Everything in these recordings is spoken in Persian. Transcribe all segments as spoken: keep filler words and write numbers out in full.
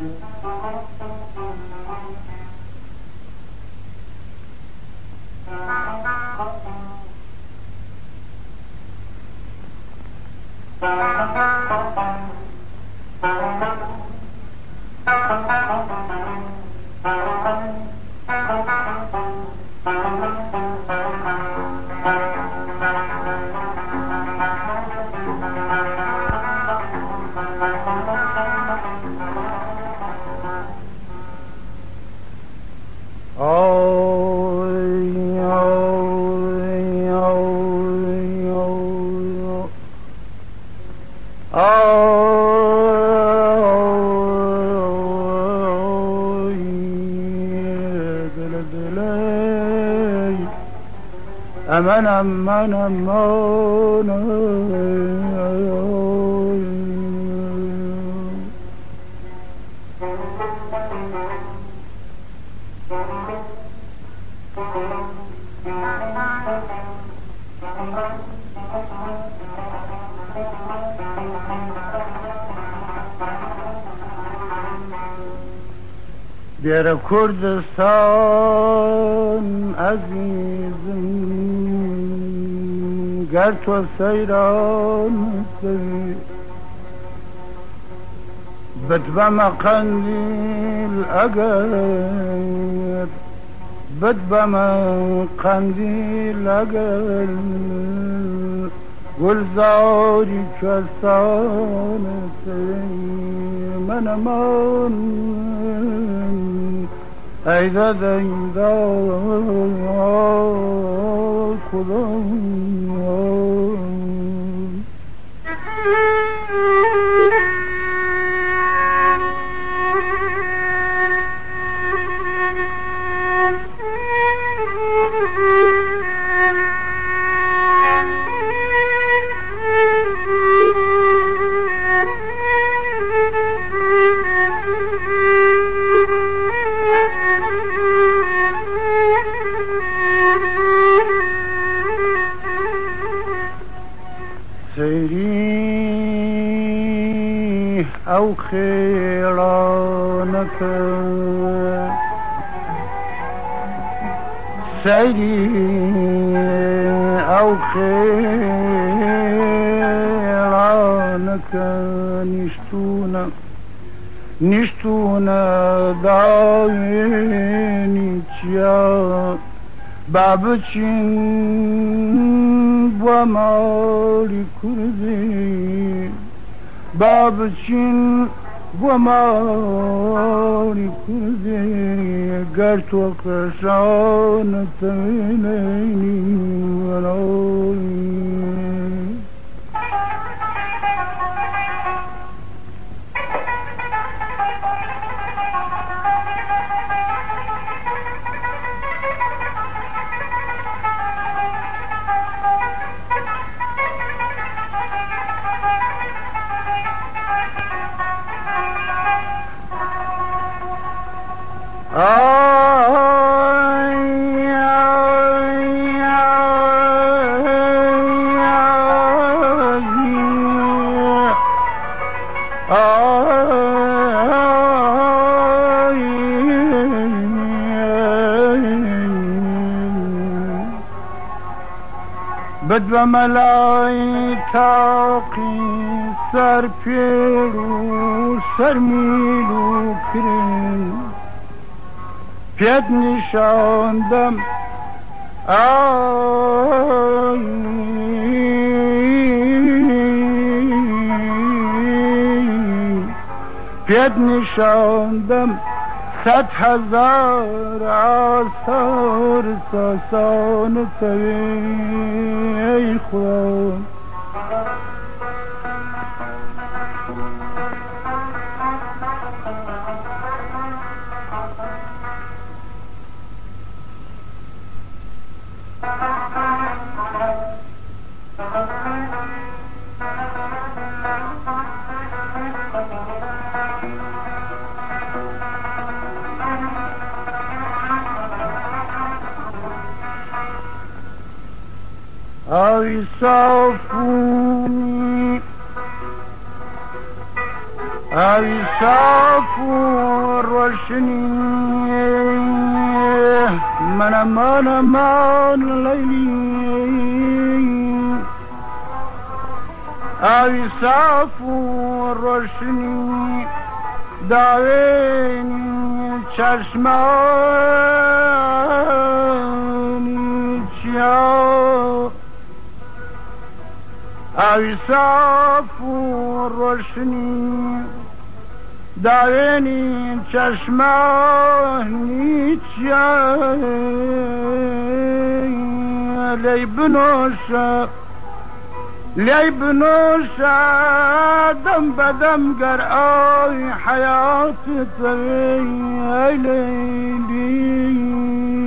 aman aman aman در کردستان عزیزم گر تو سیران سوی بدبم قندیل اگر بدبم قندیل اگر گلزاری چستان سوی من من ایده دیده خدا سيري أو خيرانك سيري أو خيرانك نشتونا نشتونا دايني تيا بابچین با مالی کردی بابچین با مالی کردی گر تو قشان تینینی ولایی بدو ملای تاقی سر پیرو سر میلو کرن پید نشاندم آی پید نشاندم صد هزار آثار ساسان توی ای خدا آی صافونی اوی صاف و روشنی من من من لیلی اوی صاف و روشنی داوینی چشمانی چیا اوی صاف و روشنی داوینی چشمانی چیا لی بنوشا لی بنوشا دم بدم گر آی حیات توی ای لیلی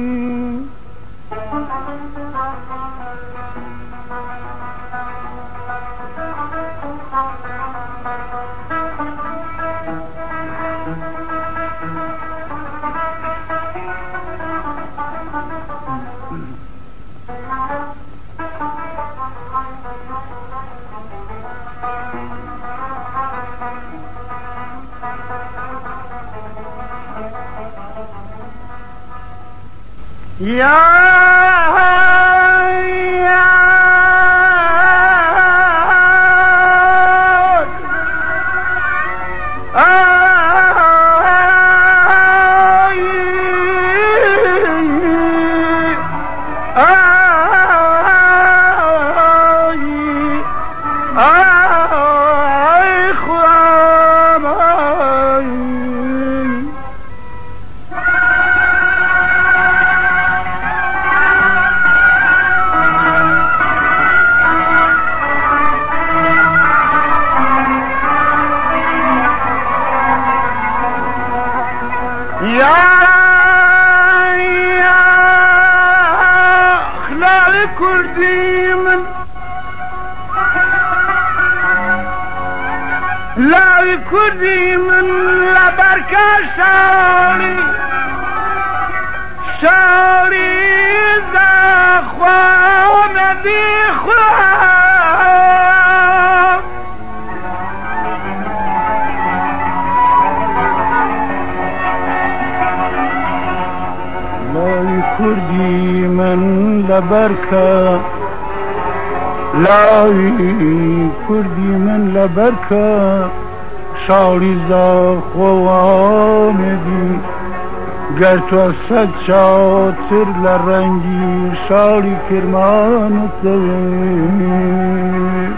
یا لا كردي من لبركة شاري شاري زخوان دي خواه لا كردي من لبركة لاوی کردی من لبرکه شاوری زخوانه گر تو صد شاطر لرنگی شاوری کرمان توی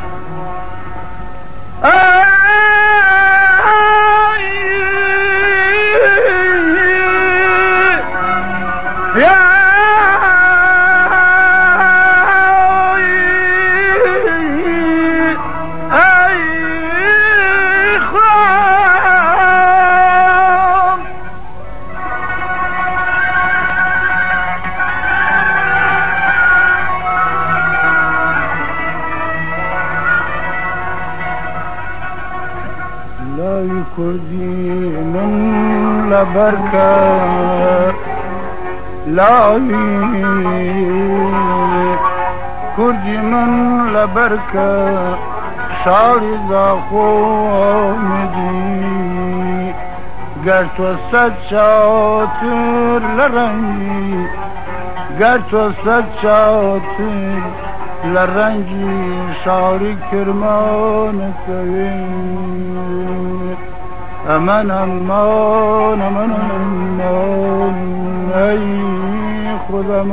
کردی من لبرکه لاوی کردی من لبرکه شاوری زخوانه گر تو صد شاطر لرنگی گر تو صد شاطر لرنگی شاوری کرمان توی امان امان امان امان ای خودم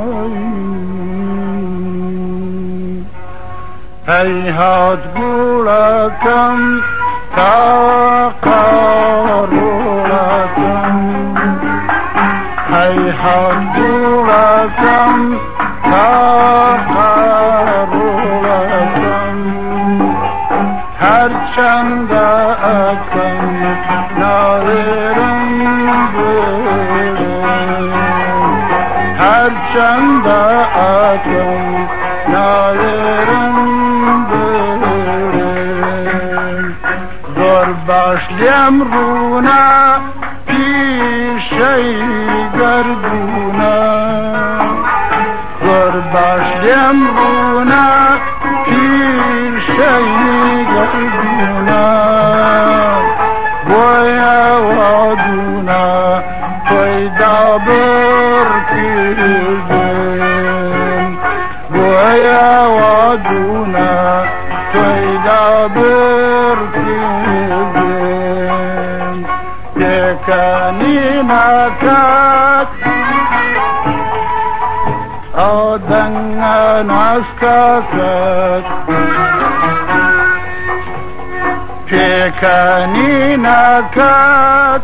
ای هات گولکم تا قارولکم ای هات گولکم تا قارولکم هر چند اکم نارم هر چند اکم نارم زور باشلیم رونا پیشی گردونا زور باشلیم رونا پیشی گردونا pekani nakat Odangan askakat pekani nakat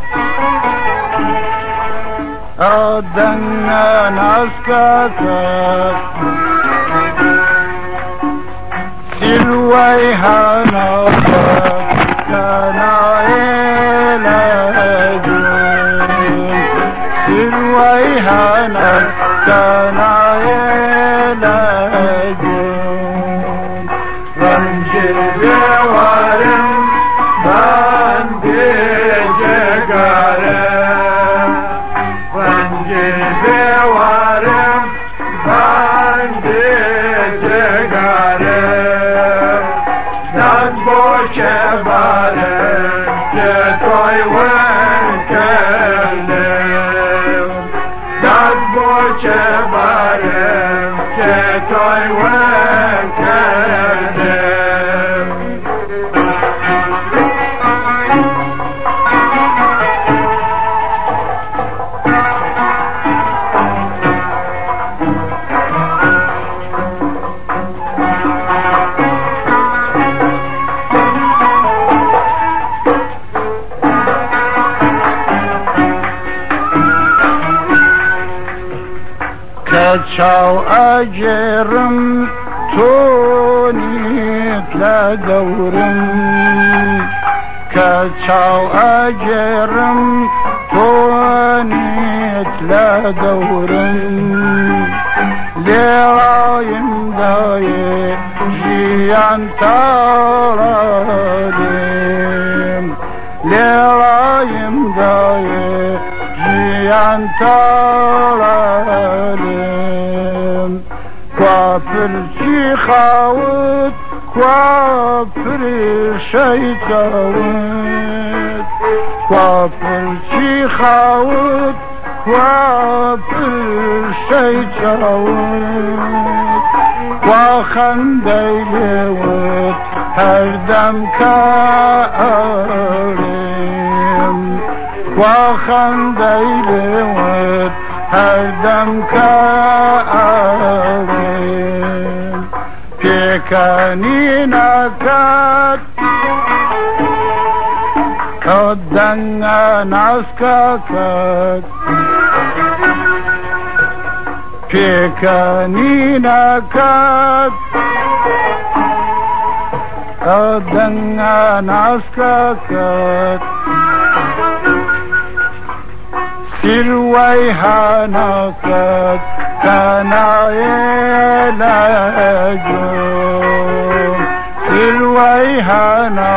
Odangan askakat Silway hanakat kana elajun Silway hanakat kana elajun Ranjide varım ben diyeceğim Ranjide varım ben diyeceğim Dan boşe varım ke toy venkelim Dan boşe varım ke toy venkelim Kaçav acerım tunitle davrum Kaçav acerım tunitle davrum Lerayım dayı jiyan talalim Lerayım dayı jiyan talalim Kuafır çıkavut, kuafır şeytavut Kuafır çıkavut, kuafır şeytavut Kuahan deylevut, her dem kârim Kuahan deylevut, her dem kârim Pekani nakat Odangan askakat Pekani nakat Odangan askakat Silway hanakat kana elajun Silway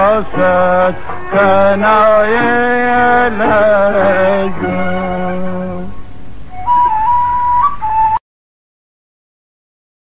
hanakat kana elajun